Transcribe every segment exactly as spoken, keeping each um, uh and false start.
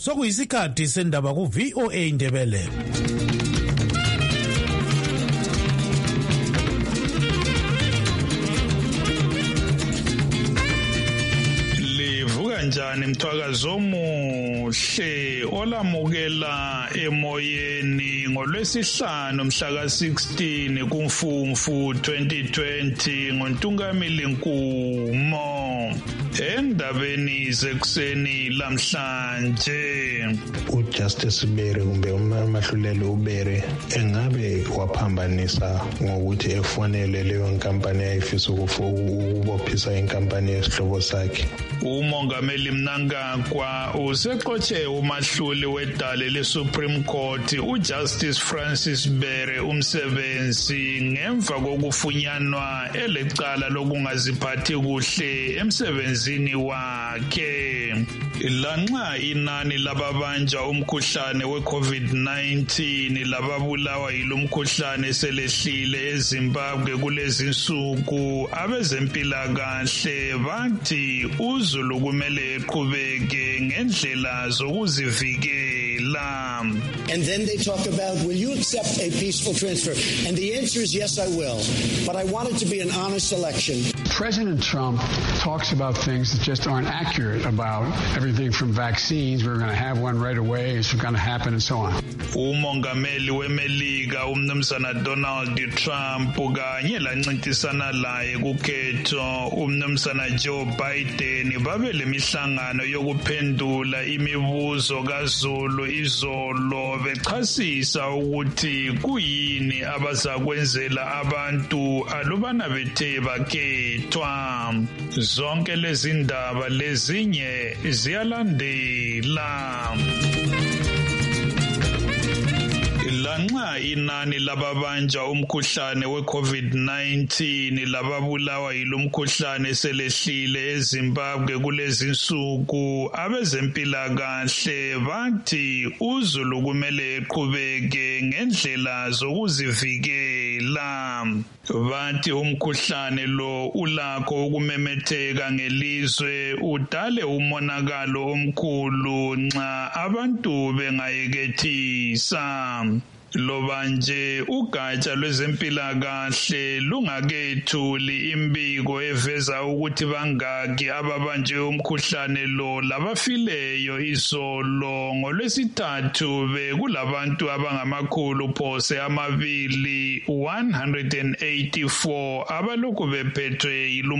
sokuyisikhathi sendaba ku V O A Indebele. Njani mthwakazo omuhle olamukela emoyeni ngolwesihlanu mhla ka sixteen kuMfumfu twenty twenty ngoNtungamili Nkumo. Endabeni zekuseni lamhlanje uJustice Bere kumbe uMahlulelo uBere engabe waphambanisa ngokuthi efonele leyo nkampani ayifisa ukubophisa inkampani yesihlobo sakhe. Umongameli Mnangagwa usexotshe umahluli wedale leSupreme Court uJustice Francis Bere umsebenzi ngemva kokufunyanwa elecala lokungaziphathi kuhle emsebenzini wakhe. Lanxa inani lababanja umkhuhlane weCovid nineteen lababulawa yilomkhuhlane selehlile eZimbabwe kulezi nsuku, abezempilakahle bathi uZulu kumele eqhubeke ngendlela zokuzivikela. And then they talk about, will you accept a peaceful transfer? And the answer is yes, I will. But I want it to be an honest election. President Trump talks about things that just aren't accurate about everything from vaccines. We're going to have one right away. It's going to happen and so on. Umongameli weMelika umnumzana Donald Trump kanye lancintisana laye kukhetho umnumzana Joe Biden babele mihlangano yokuphendula imibuzo kaZulu izolo bechasisa ukuthi kuyini abazakwenzela abantu alubana bethe bakhethwa. Zonke lezi ndaba lezinye ziyalandela. Lanxa inani lababanja umkhuhlane weCovid nineteen lababulawa yilomkhuhlane selehlile eZimbabwe kulezi nsuku, abezempilakahle bathi uZulu kumele eqhubeke ngendlela zokuzivikela. Bathi umkhuhlane lo ulakho ukumemetheka ngelizwe udale umonakalo omkhulu nxa abantu bengayekethisa. Loba nje ugatsha lwezempilakahle lungakethuli imbiko eveza ukuthi bangaki ababanjwe umkhuhlane lo labafileyo izolo. NgoLwesithathu bekulabantu abangamakhulu phose amabili one hundred eighty-four abalokhu bephethwe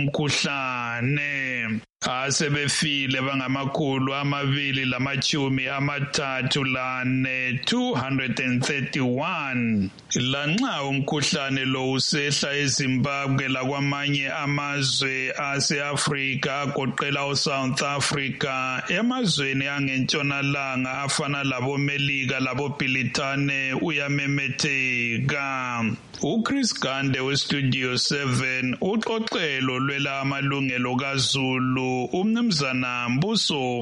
yilumkhuhlane. Asebefile bangamakhulu amabili lamachumi amathathu lane two hundred thirty-one. Lanxa umkhuhlane lo usehla eZimbabwe lakwamanye amazwe ase-Afrika agoqela uSouth Africa, emazweni angentshonalanga afana laboMelika laboBhilithane uyamemetheka. uChris Gande weStudio seven uxoxelo lwela amalungelo kaZulu umnumzana Mbuso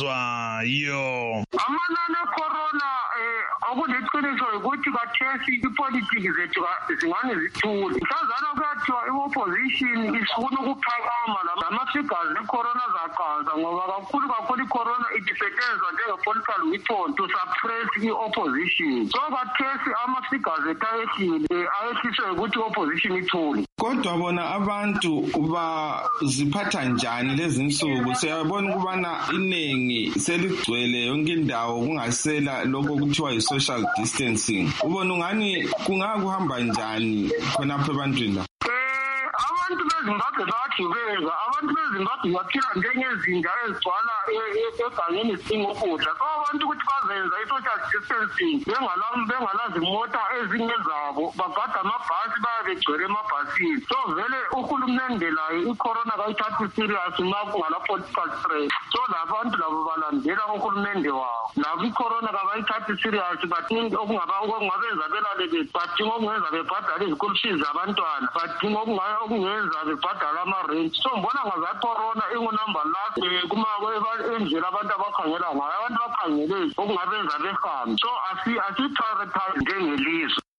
Fuzwayo. Amanani ecorona eh okuliqiniso ukuthi kathesi ipolitiki zethu zingane zithule. Mhlazana kuyathiwa i-opposition isifuna ukuphakama lama-figures ecorona zaqanza ngoba kakhulu kakhulu icorona idisetshenzwa njenge-political weapon to suppress i-opposition. So kathesi ama-figures ethu ayehlile ayehliswe ukuthi i-opposition ithule. Kodwa bona abantu baziphatha njani lezi nsuku? Siyabona ukubana iningi seligcwele yonke indawo kungasela lokho kuthiwa yi-social distancing. Ubona ungani kungakuhamba njani khonapho ebantwini la? Abantu beZimbabwe bayagibeza, abantu beZimbabwe baphila njengezinja ezigcwala egangeni zidinga ukudla. So abantu ukuthi bazenza i-social distancing bengalazi imota ezingezabo, bagada amabhasi bayabe begcwele emabhasini. So vele uhulumende laye icorona kayithathi serious nxa kungala-political threat. So labantu labo balandela uhulumende wabo. Labo icorona kabayithathi serious, badinga okungabenza belale bethu, badinga okungenza bebhadala izikolo fees zabantwana, badinga okungenza bebhadala ama-rent. So mbona ngazathi corona ingunumber last endlela abantu abakhangela ngayo, abantu bakhangele okungabenza behambe. So asi-prioritize njengelizwe.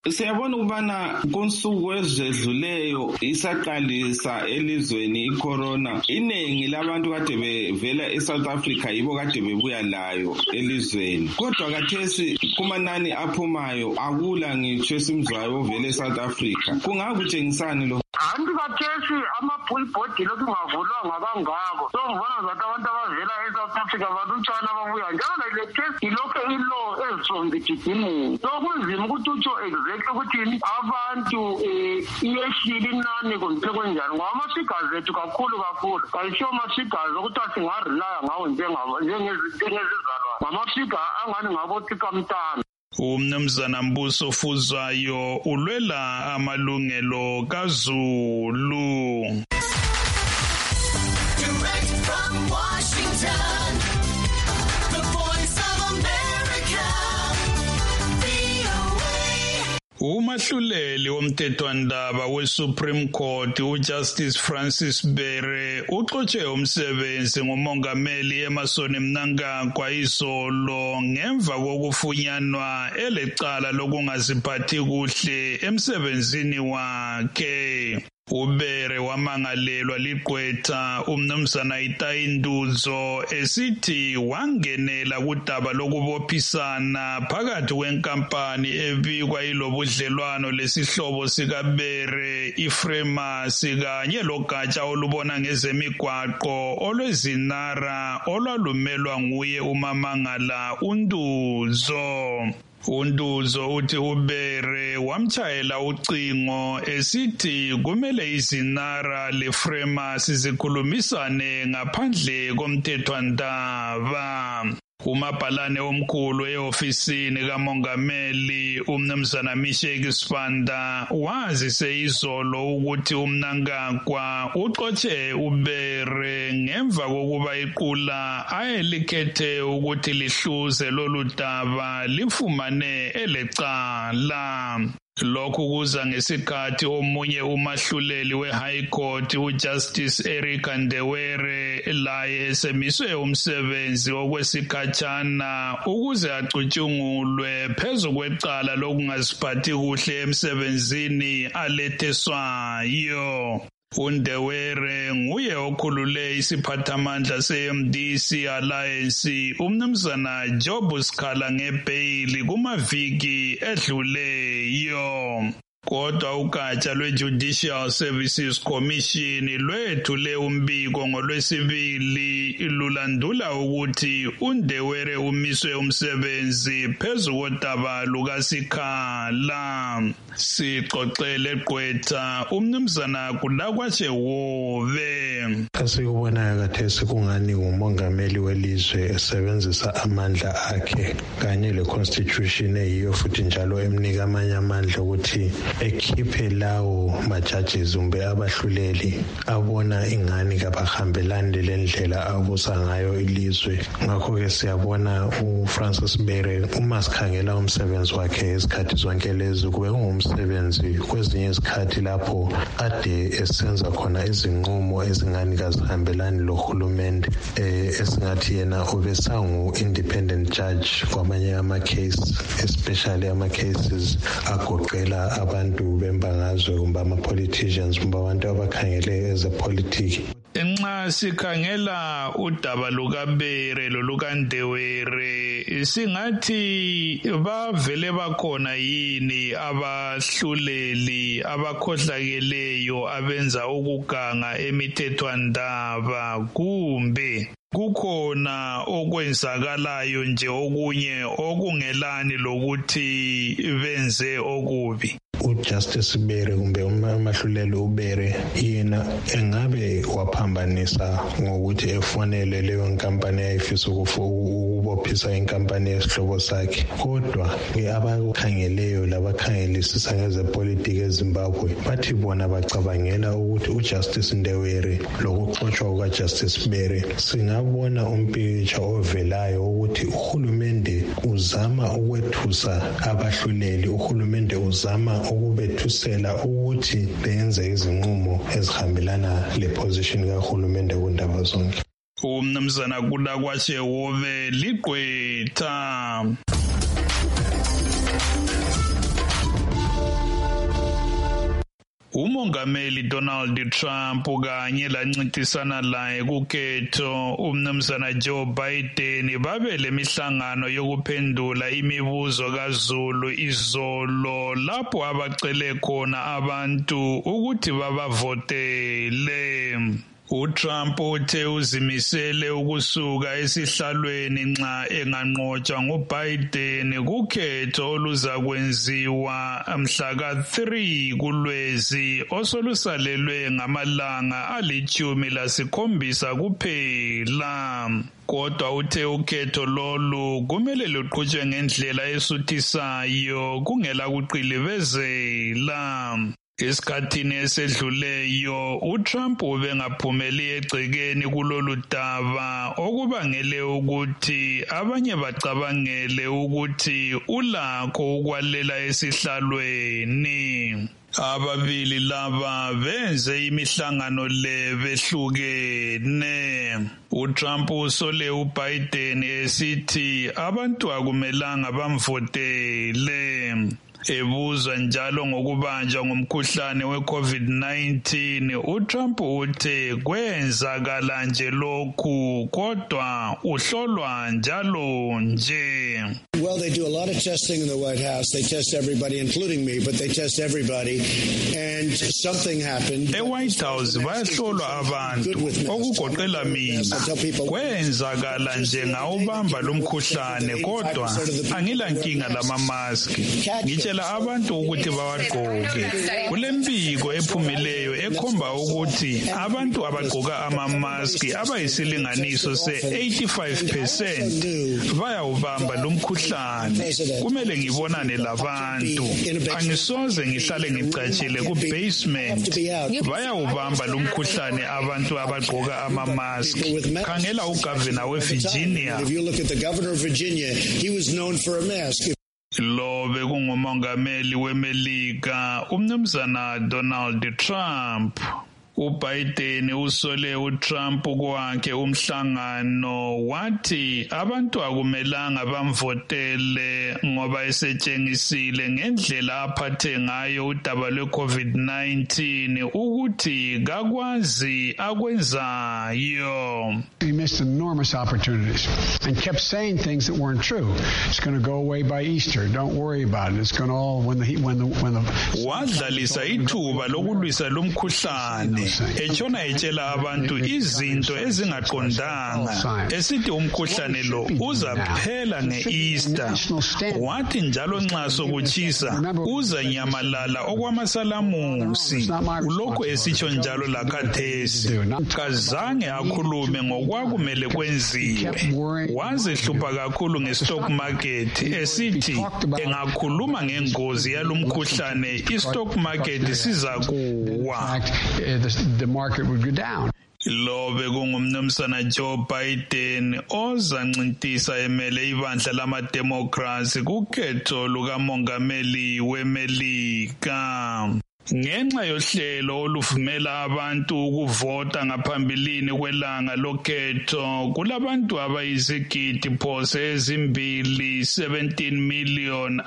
Siyabona ukubana konsuku ezedluleyo isaqalisa elizweni icorona. Iningi labantu kade bevela eSouth Africa yibo kade bebuya layo elizweni. Kodwa kathesi kumanani aphumayo akula ngitsho esimzwayo ovela eSouth Africa. Kungakutshengisani lo? Anti kathesi ama-billboard lokhu ngavulwanga kangako. So ngibona zathi abantu abavela eSouth Africa balutshwana ababuya. Njalo le case ilokhu ilo as from the beginning. So kunzima ukuthi utsho exactly ukuthi abantu iyehlile inani kumbe kwenjani. Ngoba ama-figures ethu kakhulu kakhulu. Kayisho ama-figures okuthiwa singarelaya ngawo njengezizalwa. Ngama-figure angani ngabothi kamntana. Umnumzana Mbuso Fuzwayo ulwela amalungelo kaZulu. Direct from Washington, the Voice of America, V O A. Umahluleli womthethwandaba weSupreme Court uJustice Francis Bere uxotshe umsebenzi ngumongameli Emmerson Mnangagwa izolo ngemva kokufunyanwa elecala lokungaziphathi kuhle emsebenzini wakhe. Ubere wamangalelwa ligqwetha umnumzana Itayinduzo esithi wangenela kudaba lokubophisana phakathi kwenkampani ebikwa ilobudlelwano lesihlobo sikaBere iFremas kanye logatsha olubona ngezemigwaqo olwezinara olwalumelwa nguye uMamangala uNduzo. uNduzo uthi uBere wamtshayela ucingo esithi kumele izinara leFremas zikhulumisane ngaphandle komthethwandaba. Umabhalane omkhulu eofisini kamongameli umnumzana Misheki Sibanda wazise izolo ukuthi uMnangagwa uxotshe uBere ngemva kokuba iqula ayelikhethe ukuthi lihluze lolu daba lifumane elecala. Lokhu kuza ngesikhathi omunye umahluleli we-High Court uJustice Eric Ndewere laye esemiswe umsebenzi okwesikhatshana ukuze acutshungulwe phezu kwecala lokungaziphathi kuhle emsebenzini aletheswayo. uNdewere nguye okhulule isiphathamandla se-M D C Alliance umnumzana Job Sikhala ngebhayili kumaviki edluleyo. Kodwa ugatsha lwe-Judicial Services Commission lwethule umbiko ngolwesibili lulandula ukuthi uNdewere umiswe umsebenzi phezu kodaba lukaSikhala. Sixoxele gqwetha umnumzana Kulakwashe Wobe. Asikubonayo kathesi kungani umongameli welizwe esebenzisa amandla akhe kanye le-constitution eyiyo futhi njalo emnika amanye amandla ukuthi ekhiphe lawo ma-judges umbe abahluleli abona ingani kabahambelani lendlela abusa ngayo ilizwe. Ngakho-ke siyabona uFrancis Bere uma sikhangela umsebenzi wakhe izikhathi zonke lezi kube ngumsebenzi kwezinye izikhathi lapho ade esenza khona izinqumo ezingani kazihambelani lohulumende esingathi yena ubesangu-independent judge kwamanye ama-case especially ama-cases agoqela abantu bembangazwe kumbe ama-politicians kumbe abantu abakhangele ezepolitiki. Nxa sikhangela udaba lukaBere lolukaNdewere singathi bavele bakhona yini abahluleli abakhohlakeleyo abenza ukuganga emithethwandaba kumbe kukhona okwenzakalayo nje okunye okungelani lokuthi benze okubi? uJustice Bere kumbe umahluleli uBere yena engabe waphambanisa ngokuthi efonele leyo nkampani ayifisa ukubophisa inkampani yesihlobo sakhe. Kodwa abakhangeleyo labakhangelisisa ngezepolitiki eZimbabwe bathi bona bacabangela ukuthi uJustice Ndewere lokuxotshwa kukaJustice Bere singabona umpikitsha ovelayo ukuthi uhulumende uzama ukwethusa abahluleli, uhulumende uzama ukubethusela ukuthi benze izinqumo ezihambelana leposition kahulumende kundaba zonke. Umnumzana Kulakwashe Wobe ligqwetha. Umongameli Donald Trump kanye lancintisana laye kukhetho umnumzana Joe Biden babe lemihlangano yokuphendula imibuzo kaZulu izolo lapho abacele khona abantu ukuthi babavotele. uTrump uthe uzimisele ukusuka esihlalweni nxa enganqotshwa nguBiden kukhetho oluzakwenziwa mhla ka three kuLwezi osolusalelwe ngamalanga alichumi lasikhombisa kuphela. Kodwa uthe ukhetho lolu kumele luqhutshwe ngendlela esuthisayo kungela kuqilibezela. Esikhathini esedluleyo uTrump ubengaphumeli egcekeni kulolu daba okubangele ukuthi abanye bacabangele ukuthi ulakho ukwalela esihlalweni. Ababili laba benze imihlangano le behlukene. uTrump usole uBiden esithi abantu akumelanga bamvotele. Ebuzwa njalo ngokubanjwa ngomkhuhlane weCovid nineteen, uTrump uthe kwenzakala nje lokhu kodwa uhlolwa njalo nje. Well, they do a lot of testing in the White House. They test everybody, including me, but they test everybody. And something happened. eWhite House bayahlolwa abantu okugoqela mina. Kwenzakala nje ngawubamba lomkhuhlane kodwa angila nkinga lamamaski. Ngitshela abantu ukuthi bawagqoke. Kulembiko ephumileyo ekhomba ukuthi abantu abagqoka amamaski abayisilinganiso se eighty-five percent bayawubamba lomkhuhlane. Kumele ngibonane labantu. Angisoze ngihlale ngicatshile ku basement. Bayawubamba lomkhuhlane abantu abagqoka amamaski. Khangela uGovernor weVirginia. If you look at the governor of Virginia, he was known for a mask. Lo bekungumongameli weMelika umnumzana Donald Trump. uBiden usole uTrump kwakhe umhlangano wathi abantu akumelanga bamvotele ngoba esetshengisile ngendlela aphathe ngayo udaba lweCovid nineteen ukuthi kakwazi akwenzayo. He missed enormous opportunities and kept saying things that weren't true. It's going to go away by Easter. Don't worry about it. It's going to all when the when the when the wadlalisa ithuba lokulwisa lomkhuhlane echona etshela abantu izinto ezingaqondanga esithi umkhuhlane lo uzaphela ngeEaster. Wathi njalo nxa sokuchisa uza nyamalala okwamasalamusi. Ulokhu esitsho njalo lakhathesi kazange akhulume ngokwakumele kwenziwe. Wazehlupha kakhulu ngestock market esithi engakhuluma ngengozi yalomkhuhlane istock market sizakuwa. the market would go down. Lo bekungumnumzana Joe Biden ozancintisa emele ibandla lama-Democrats kukhetho lukamongameli weMelika. Ngenxa yohlelo oluvumela abantu ukuvota ngaphambilini kwelanga lokhetho kulabantu abayizigidi phose ezimbili seventeen million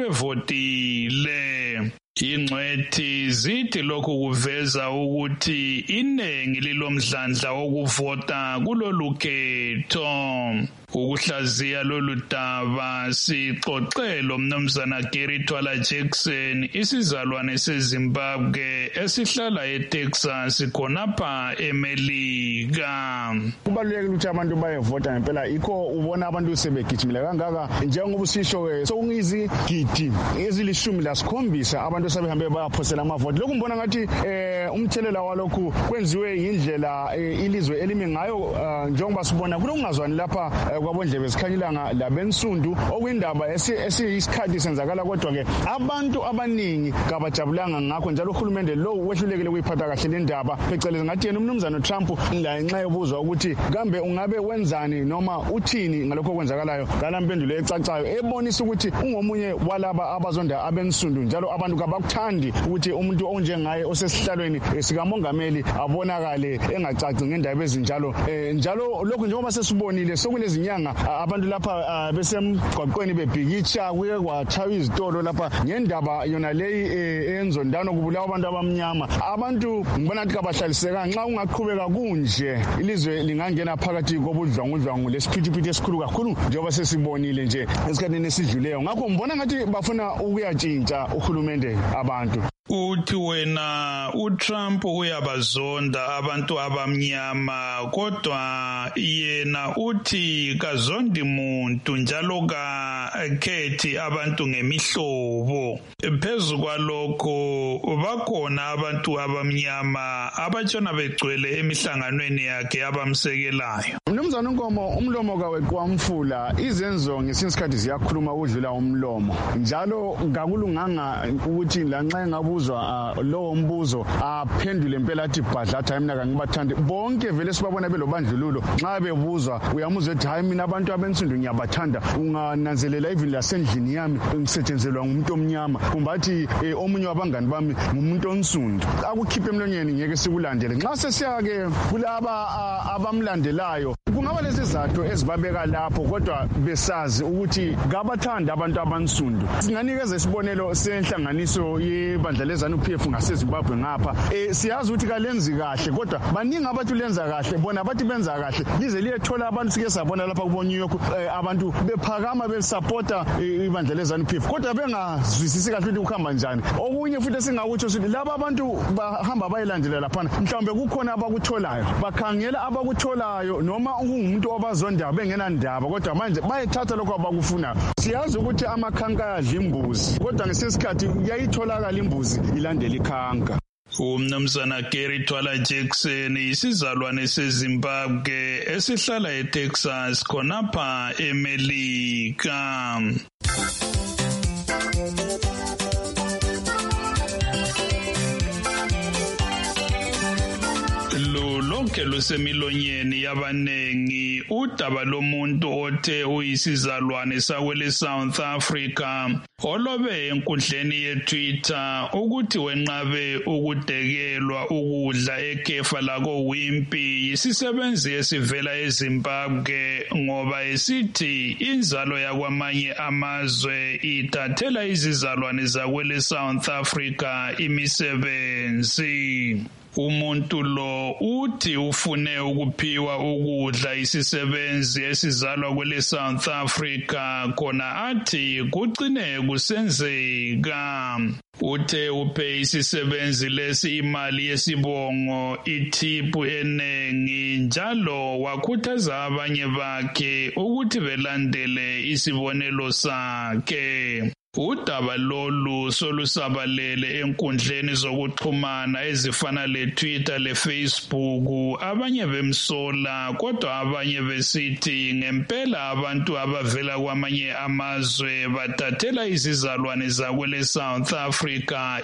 asebevotile. Ingcwethi zithi lokhu kuveza ukuthi iningi lilomdlandla wokuvota kulolu khetho. Ukuhlaziya lolu daba sixoxelo umnumzana Gary Twala Jackson isizalwane seZimbabwe esihlala eTexas khonapha eMelika. Kubalulekile ukuthi abantu bayevota ngempela ikho ubona abantu sebegijimile kangaka njengoba usisho sokungizigidi ezilishumi lasikhombisa abantu sebehambe bayaphosela amavoti. Lokhu ngibona ngathi eh umthelela walokhu kwenziwe indlela ilizwe elimi ngayo njengoba sibona kulokungazwani lapha kwabondlebe esikhanyilanga labensundu okuyindaba esiyisikhathi senzakala kodwa ke abantu abaningi kabajabulanga ngakho njalo uhulumende lo wehlulekile ukuyiphatha kahle le ndaba phecelezi ngathi yena umnumzana Trump la ngenxa yobuzwa ukuthi kambe ungabe wenzani noma uthini ngalokho kwenzakalayo ngala mpendulo ecacayo ebonisa ukuthi ungomunye walaba abazonda abensundu njalo abantu abakuthandi ukuthi umuntu onjengaye osesihlalweni sikamongameli abonakale engacaci ngendaba ezinjalo njalo lokho njengoba sesibonile sokulezinyanga abantu lapha besemgwaqweni bebhikitsha kuye kwathaywa izitolo lapha ngendaba yona leyi eyenzondano kubulawa abantu abamnyama. Abantu ngibona ukuthi kabahlaliseka nxa ungaqhubeka kunje ilizwe lingangena phakathi kobudlwangudlwangu lesiphithiphithi esikhulu kakhulu njengoba sesibonile nje esikhathini esidluleyo. Ngakho ngibona ngathi bafuna ukuyatshintsha uhulumende abantu. Uthi wena uTrump uyabazonda abantu abamnyama kodwa yena uthi kazondi muntu njalo kakhethi abantu ngemihlobo. Phezu kwalokho bakhona abantu abamnyama abatshona begcwele emihlanganweni yakhe abamsekelayo. Mnumzana Nkomo, umlomo kaweqwamfula izenzo ngesinye isikhathi ziyakhuluma udlula umlomo njalo kakulunganga ukuthi lanxa engabu lowo mbuzo aphendule impela athi bhadlatha mina kangibathandi bonke vele sibabona belobandlululo nxa bebuzwa uyamuzwa ethi hayi mina abantu abensundu ngiyabathanda ungananzelela even lasendlini yami ngisetshenzelwa ngumuntu omnyama kumbe athi omunye wabangani bami ngumuntu onsundu. Akukhiphe emlonyeni ngeke sikulandele nxa sesiya-ke kulaba abamlandelayo kungaba lesizathu ezibabeka lapho kodwa besazi ukuthi kabathanda abantu abansundu. Singanikeza isibonelo senhlanganiso yebandla lezanu P F ngaseZimbabwe ngapha eh siyazi ukuthi kalenzi kahle kodwa baningi abantu lenza kahle bona bathi benza kahle lize liyethola abantu sike sabona lapha ku New York abantu bephakama besupporta ibandla lezanu P F kodwa bengazwisisi kahle ukuthi ukuhamba njani. Okunye futhi singakutsho ukuthi laba abantu bahamba bayilandela lapha mhlawumbe kukhona abakutholayo bakhangela abakutholayo noma ungumuntu obazondayo bengena ndaba kodwa manje bayithatha lokho abakufuna. Siyazi ukuthi amakhanka ayadla imbuzi kodwa ngesikhathi yayitholakala imbuzi ilandela ikhanka. Umnumzana Gary Twala Jackson isizalwane seZimbabwe esihlala eTexas khonapha eMelika. Lonke lusemilonyeni yabanengi udaba lomuntu othe uyisizalwane sakwele South Africa olobe enkundleni yeTwitter ukuthi wenqabe ukudekelwa ukudla ekefa lako Wimpy isisebenzi esivela eZimbabwe ngoba esithi inzalo yakwamanye amazwe ithathela izizalwane zakwele South Africa imisebenzi. Umuntu lo uthi ufune ukuphiwa ukudla isisebenzi esizalwa kwele South Africa khona athi kucine kusenzeka. Uthe uphe isisebenzi lesi imali yesibongo ithipu enengi njalo wakhuthaza abanye bakhe ukuthi belandele isibonelo sakhe. Udaba lolu solusabalele enkundleni zokuxhumana ezifana leTwitter leFacebook abanye bemsola kodwa abanye besithi ngempela abantu abavela kwamanye amazwe bathathela izizalwane zakwele South Africa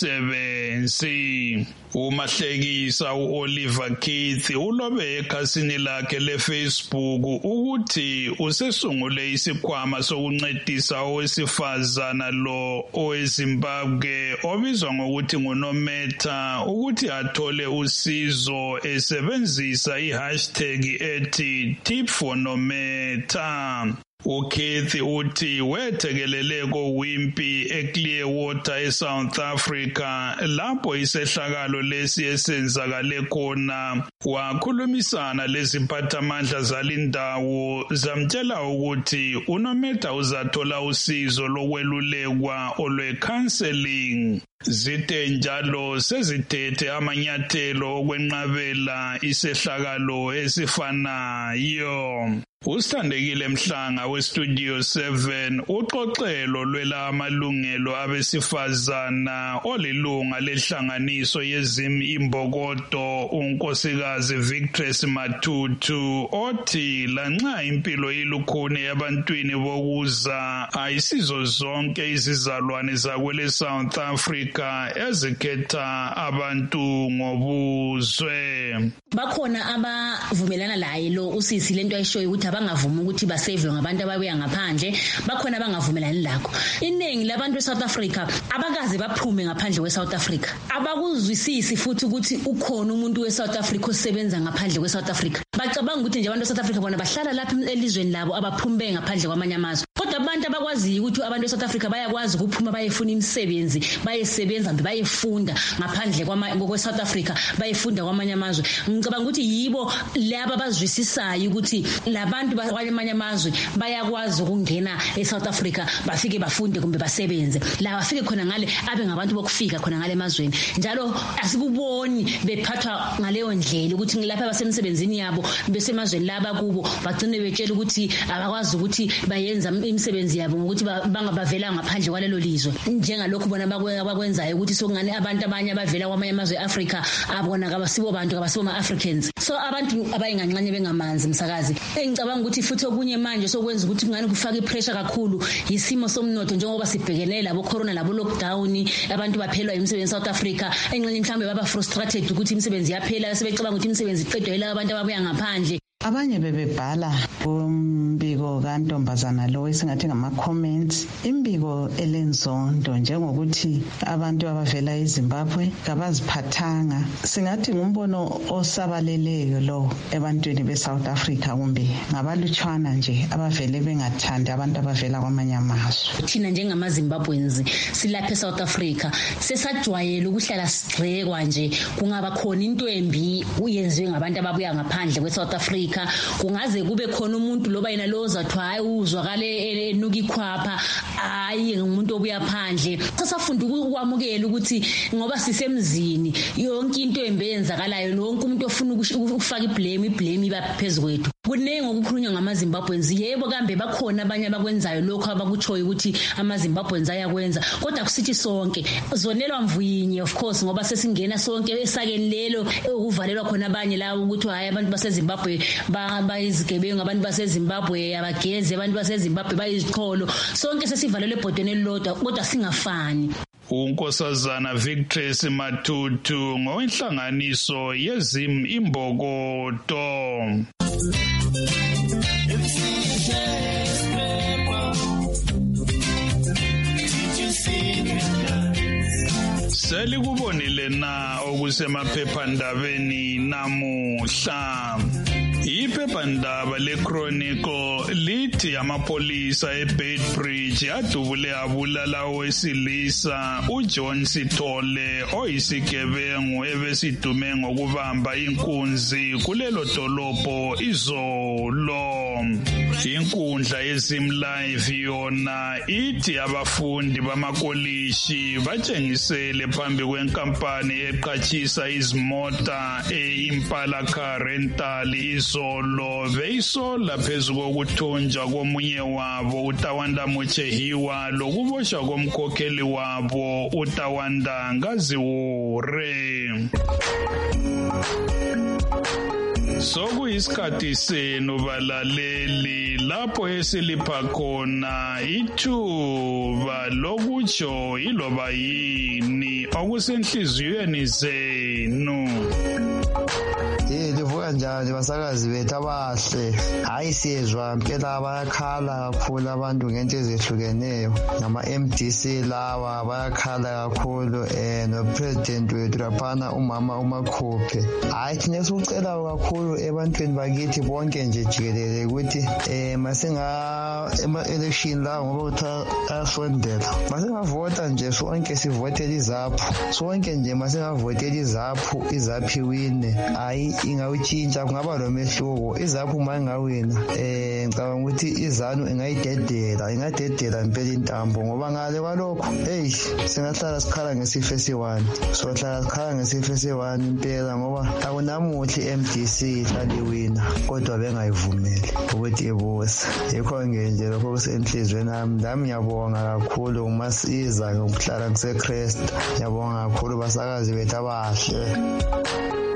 imisebenzi. Umahlekisa uOliver Keith ulobe ekhasini lakhe leFacebook ukuthi usesungule isikhwama sokuncedisa owesifazana lo oweZimbabwe obizwa ngokuthi nguNometa ukuthi athole usizo esebenzisa ihashtag ethi tip for Nometa. uKeith uthi wethekelele koWimpy eClearwater eSouth Africa lapho isehlakalo lesi esenzakale khona wakhulumisana leziphathamandla zalindawo zamtshela ukuthi uNometa uzathola usizo lokwelulekwa olwe-counseling. Zithe njalo sezithethe amanyathelo okwenqabela isehlakalo esifanayo. Usithandekile Mhlanga weStudio seven uxoxelo lwela amalungelo abesifazana olilunga lehlanganiso yezim imbokodo unkosikazi Victress Matutu othi lanxa impilo ilukhuni ebantwini bokuza ayisizo zonke izizalwane zakwele South Africa Africa ezikhetha abantu ngobuzwe. Bakhona abavumelana laye lo usisi lento ayishoyo ukuthi abangavuma ukuthi basave ngabantu ababuya ngaphandle, bakhona abangavumelani lakho. Iningi labantu eSouth Africa abakaze baphume ngaphandle kweSouth Africa. Abakuzwisisi futhi ukuthi ukhona umuntu weSouth Africa osebenza ngaphandle kweSouth Africa. Bacabanga ukuthi nje abantu beSouth Africa bona bahlala lapha elizweni labo abaphumbe ngaphandle kwamanye amazwe. Kodwa abantu abakwazi ukuthi abantu eSouth Africa bayakwazi ukuphuma bayefuna imisebenzi, bayesebenza mbe bayefunda ngaphandle kweSouth Africa, bayefunda kwamanye amazwe. Ngicabanga ukuthi yibo laba bazwisisayo ukuthi labantu kwamanye amazwe bayakwazi ukungena eSouth Africa bafike bafunde kumbe basebenze. La bafike khona ngale abe ngabantu bokufika khona ngale emazweni. Njalo asikuboni bephathwa ngaleyo ndlela ukuthi ngilapha basemsebenzini yabo besemazweni laba kubo bagcine betshela ukuthi abakwazi ukuthi bayenza imisebenzi yabo ngokuthi bangabavela ngaphandle kwalelo lizwe. Njengalokho bona bakwenzayo ukuthi sokungane abantu abanye abavela kwamanye amazwe eAfrica abona kabasibo bantu kabasibo ama-Africans. So abantu abayinganxanye bengamanzi msakazi. Engicabanga ukuthi futhi okunye manje sokwenza ukuthi kungane kufaka ipressure kakhulu isimo somnotho njengoba sibhekene labo corona labo lockdown, abantu baphelwa imisebenzi South Africa. Engxenye mhlambe baba frustrated ukuthi imisebenzi yaphela sebecabanga ukuthi imisebenzi iqedwe abantu ababuya ngaphandle. Abanye bebebhala umbiko kaNtombazana lo esingathi ngama-comments, imbiko elenzondo njengokuthi abantu abavela eZimbabwe kabaziphathanga. Singathi ngumbono osabaleleyo lo ebantwini beSouth Africa kumbe ngabalutshwana nje abavele bengathandi abantu abavela kwamanye amazwe. Thina njengamaZimbabweans silapha eSouth Africa sesajwayela ukuhlala sigxekwa nje, kungaba khona into embi uyenziwe ngabantu ababuya ngaphandle kweSouth Africa. Kungaze kube khona umuntu loba yena lo zathi hayi uzwakale enuka ikhwapha hayi umuntu obuya phandle. Sasafunda ukwamukela ukuthi ngoba sisemzini yonke into embe yenzakalayo lonke umuntu ofuna ukufaka iblame iblame iba phezulu. Kunenge ukukhulunywa ngamaZimbabweans, yebo kambe bakhona abanye abakwenzayo lokho abakutshoyo ukuthi amaZimbabweans ayakwenza, kodwa kusithi sonke zonelwa mvuyinye of course ngoba sesingena sonke esakeni lelo ukuvalelwa khona abanye la ukuthi hayi abantu baseZimbabwe bayizigebengu, abantu baseZimbabwe abageze, abantu baseZimbabwe bayiziqholo, sonke sesivalelwe ebhodweni elilodwa kodwa singafani. uNkosazana Victress Matutu ngowenhlanganiso yezim imbokodo. Selikubonile na okusemaphephandabeni namuhla. Iphephandaba leChronicle lithi amapolisa eBeitbridge adubule abulala owesilisa uJohn Sithole oyisigebengu ebesidume ngokubamba inkunzi kulelo dolobho izolo. Inkundla yeZimlive yona ithi abafundi bamakolishi batshengisele phambi kwenkampani eqhatshisa izimota eImpala Car Rental izolo beyisola phezu kokuthunjwa komunye wabo uTawanda Mochehiwa lokuboshwa komkhokheli wabo uTawanda Ngaziwure. Sokuyisikhathi senu balaleli lapho esilipha khona ithuba lokutsho iloba yini okusenhliziyweni zenu. Eh livuka njani basakazi bethu abahle? Hayi siyezwa impela bayakhala kakhulu abantu ngento ezehlukeneyo. Ngama M D C lawa bayakhala kakhulu eh no president wethu laphana umama uMakhuphe. Hayi thina sikucela kakhulu ebantwini bakithi bonke nje jikelele ukuthi eh masinga ema election la ngoba utha asondela. Masingavota nje sonke sivotela izaphu. Sonke nje masingavotela izaphu izaphi wine. Hayi ingawutshintsha kungaba lo mehluko. Izaphu mangawina eh ngicabanga ukuthi izanu ingayidedela ingadedela impela intambo ngoba ngale kwalokho hey singahlala sikhala ngesifo esiwani sohlala sikhala ngesifo esiwani impela ngoba akunamuthi M D C hlaliwina kodwa bengayivumeli ukuthi ibuse. Yikho ngenje lokho kusenhlizweni nami nami ngiyabonga kakhulu umasiza ngokuhlala ngiseChrist. Ngiyabonga kakhulu basakazi bethu abahle.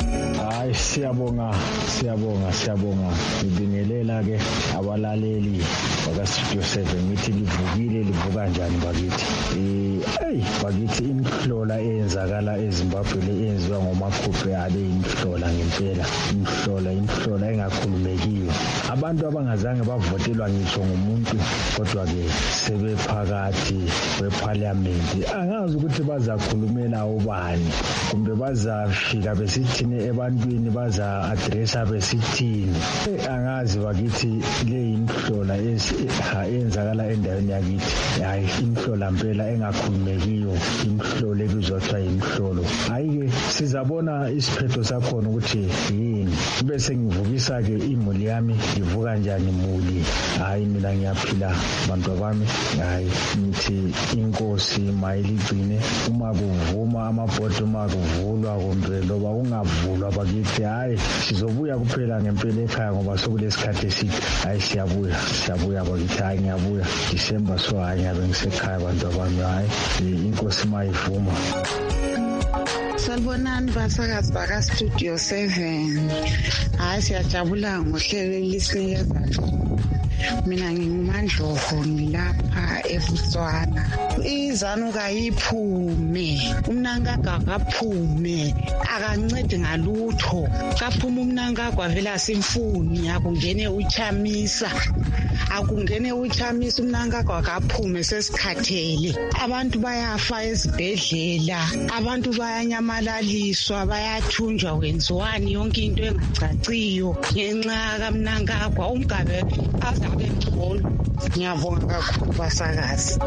Hayi siyabonga siyabonga siyabonga ngibingelela ke abalaleli baka Studio seven ngithi livukile livuka kanjani bakithi eh hey bakithi imhlola eyenzakala eZimbabwe le eyenziwa ngomakhuphe ale imhlola ngempela imhlola imhlola engakhulumekiyo abantu abangazange bavotelwa ngisho ngumuntu kodwa ke sebephakathi kweparliament angazi ukuthi bazakhulumela ubani kumbe bazafika besithini ebantwini baza addressa besithini angazi bakithi le imhlola eyenzakala endaweni yakithi hayi imhlola impela engakhulumekiyo imhlola ebizwa kuthiwa imhlolo hayi ke sizabona isiphetho sakhona ukuthi yini bese ngivukisa ke imuli yami ngivuka njani imuli hayi mina ngiyaphila abantu bami hayi ngithi inkosi mayiligcine uma kuvuma amabhodi uma kuvulwa kumbe loba ungavulwa bakithi hayi sizobuya kuphela ngempela ekhaya ngoba sokulesikhathi eside hayi siyabuya siyabuya bakithi hayi ngiyabuya December so hayi ngabe ngisekhaya abantu bami hayi inkosi mayivuma. Salbonani basakazi baka Studio seven. Hayi siyajabula ngohlelo lisikezayo. Mina ngingumandlovu ngilapha eBotswana. Izanu kayiphume, umnankagwa kaphume, akancede ngalutho. Kaphuma umnankagwa vela simfuni akungene uchamisa. Akungene uchamisa umnankagwa kaphume sesikhathele. Abantu bayafa ezibhedlela, abantu bayanyamalaliswa, bayathunjwa kwenziwani yonke into engacaciyo ngenxa kamnankagwa umgabe azabe ngcono. Ngiyabonga kakhulu basakazi.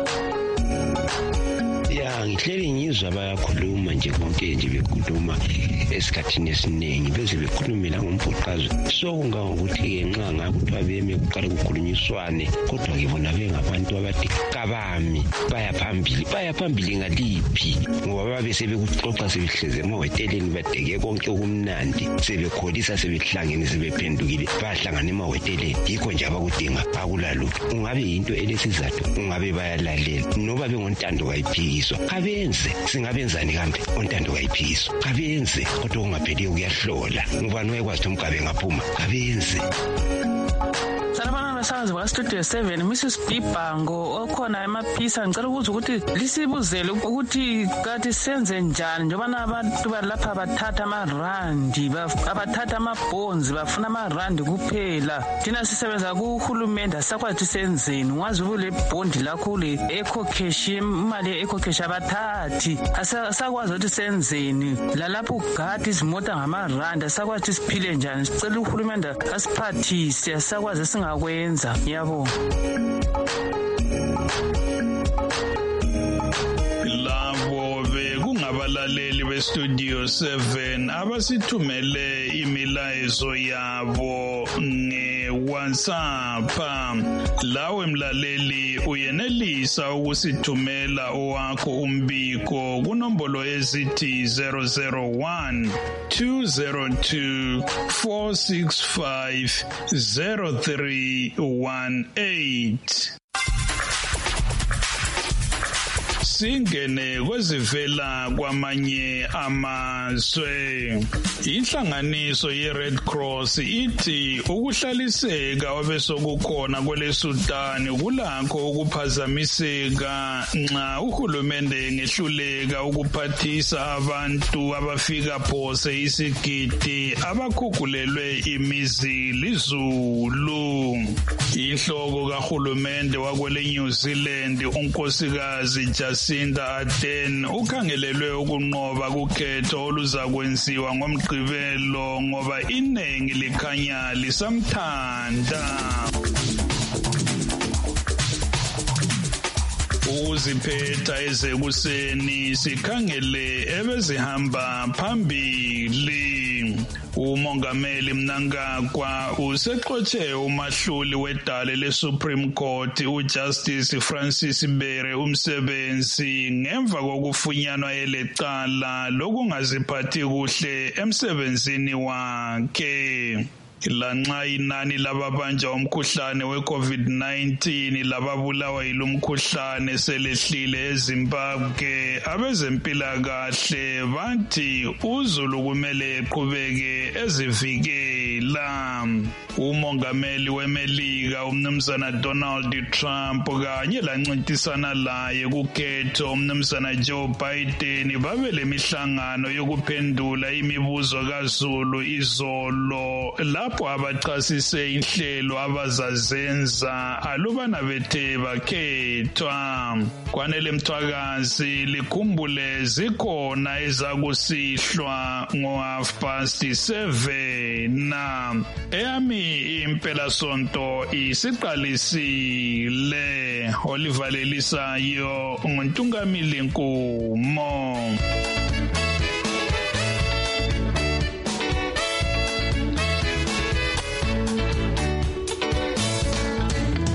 Ya ngihleli ngizwa bayakhuluma nje konke nje bekhuluma esikhathini esiningi beze bekhulumela ngombhuqazo sokungangokuthi ke nxa ngakuthiwa beme kuqale kukhulunyiswane kodwa ke bona bengabantu abathi kabami baya phambili baya phambili ngaliphi ngoba babe sebekuxoxa sebehleze emahoteleni badeke konke okumnandi sebekholisa sebehlangene sebephendukile bahlangana emahoteleni yikho nje abakudinga akulalutho ungabe into elesizathu ungabe bayalalela noba bengontando kayiphikiswa kabenze singabenzani kambe ontando kayiphikiswa kabenze kodwa ungapheli ukuyahlola ngubani wayekwazi umgabe ngaphuma kabenze. Salabana basazi ba Studio seven Missus Bibango okhona emaphisa ngicela ukuza ukuthi lisibuzele ukuthi kathi senze njani njengoba abantu balapha bathatha amarandi abathatha amabonds bafuna amarandi kuphela thina sisebenza kuhulumende sakwathi senzeni wazi ule bond lakho le eco cash imali eco cash abathathi asakwazi ukuthi senzeni la lapho ugadi izimota ngamarandi asakwathi siphile njani sicela uhulumende asiphathise asakwazi singakwenza yabo. Labo bekungabalaleli beStudio seven abasithumele imilayezo yabo ngeWhatsApp. Lawe mlaleli uyenelisa ukusithumela owakho umbiko kunombolo ezithi zero zero one two zero two four six five zero three one eight. Singene kwezivela kwamanye amazwe. Inhlanganiso ye-Red Cross ithi ukuhlaliseka obesokukhona kweleSudan kulakho ukuphazamiseka nxa uhulumende ngehluleka ukuphathisa abantu abafika phose isigidi abakhukulelwe imizi lizulu. Inhloko kahulumende wakwele New Zealand unkosikazi Jacinda Ardern ukhangelelwe ukunqoba kukhetho oluzakwenziwa ngomgqibelo ngoba iningi likhanya lisamthanda. Ukuziphetha ezekuseni sikhangele ebezihamba phambili. Umongameli Mnangagwa usexotshe umahluli wedale leSupreme Court uJustice Francis Bere umsebenzi ngemva kokufunyanwa elecala lokungaziphathi kuhle emsebenzini wakhe. lanxa inani lababanjwa umkhuhlane we-COVID nineteen lababulawa yilumkhuhlane selehlile eZimbabwe, abezempilakahle bathi uZulu kumele eqhubeke ezivikela. Umongameli weMelika umnumzana Donald Trump kanye lancintisana laye kukhetho umnumzana Joe Biden babe lemihlangano yokuphendula imibuzo kaZulu izolo, lapho abachasise inhlelo abazazenza alubana bethe bakhethwa. Kwanele Mthwakazi likhumbule zikhona ezakusihlwa ngo half past seven. Eyami impela sonto isiqalisile. Oliver Lelisayo nguNtungamili Nkumo.